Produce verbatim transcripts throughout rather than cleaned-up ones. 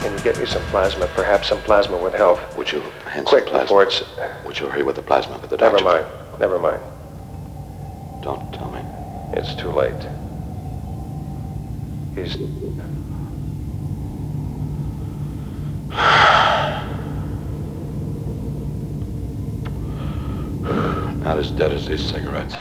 Can you get me some plasma? Perhaps some plasma would help. Would you hand Quick, some plasma? before it's... Would you hurry with the plasma for the Never doctor? mind. Never mind. Don't tell me. It's too late. He's... Not as dead as these cigarettes.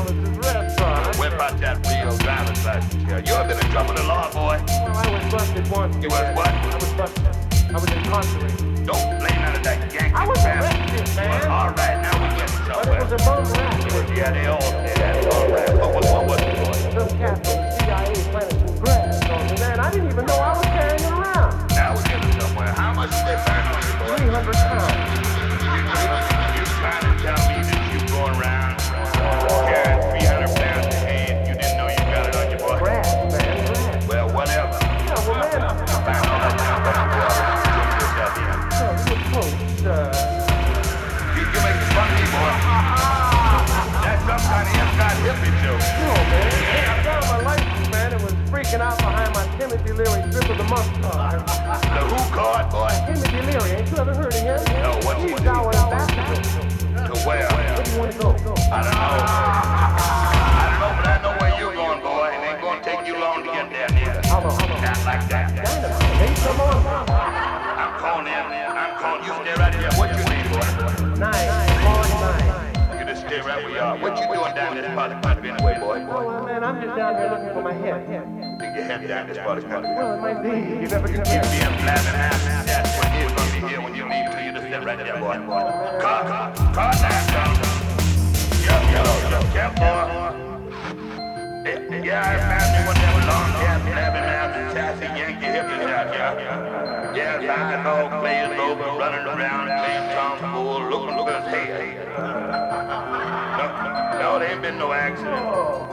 I was his restaurant. Whip out that real driver's license here. You ever been in trouble with the law, boy? Well, I was busted once. You was what? I was busted. I was incarcerated. Don't blame none of that Yankee I was crap. arrested, man. Well, all right, now we're getting But somewhere. it was a bum rap. Yeah, they all say that. All right. What, what, what, what, what? Some cat from the C I A planted some grass on me, man. I didn't even know I was carrying it around. Now we're getting somewhere. How much did they find on you, boy? three hundred pounds. You trying to tell me that you going around carrying three hundred pounds of hay and you didn't know you got it on you, boy? Grass, man, grass. Well, whatever. Yeah, well, man, You found all that down by the water. You took yourself in. uh, we were close. Uh, You, you making fun of me, boy. That's some kind of inside hippie joke. no, man. I found my license, man. It was freaking out behind my Timothy Leary strip of the month card. The who card, boy? Timothy Leary, ain't you ever heard of him? No, what's He's what? our ambassador. To where? Where do you want to go? Go. I don't know. I don't know, but I know where you're going, boy. It ain't gonna take you long to get there, neither. How long? How long? Not like that. Dynamite. Hey, come on. I'm calling in. I'm calling. You stay right here. What's your name, boy? Nine. Long nine. You just stay right where you are. What you doing down this part of the country anyway, boy? Oh, well, man, I'm just down here looking for my head. Stick your head down this part of the country. Well, it might be. You never You can keep tell. being blabbing ass. That's when you're gonna be here when you need to. You just sit right there, boy. Car, car, car down, down. Yup, yup, yup, yup, boy. Yeah, I found you one of them long cat blabbing ass sassy Yankee hippies out here. Yeah, lying all glazed over, running around, playing tomfool, looking for his head. No, no, there ain't been no accident.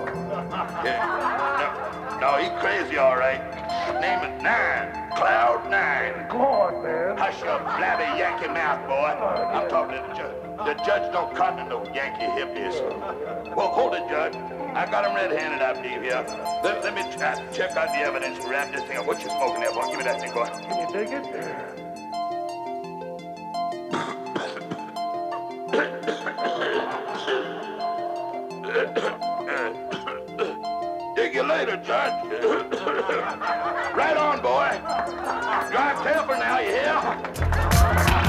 Yeah, no, no, he crazy, all right. Name is Nine, Cloud Nine. Lord, man. Hush your blabby Yankee mouth, boy. I'm talking to the judge. The judge don't cotton to no Yankee hippies. Well, hold it, Judge. I got him red-handed, I believe, here. Let, let me try, check out the evidence and wrap this thing up. What you smoking there, boy? Give me that thing, boy. Can you dig it? Dig you later, Judge. Right on, boy. Drive careful now, you hear?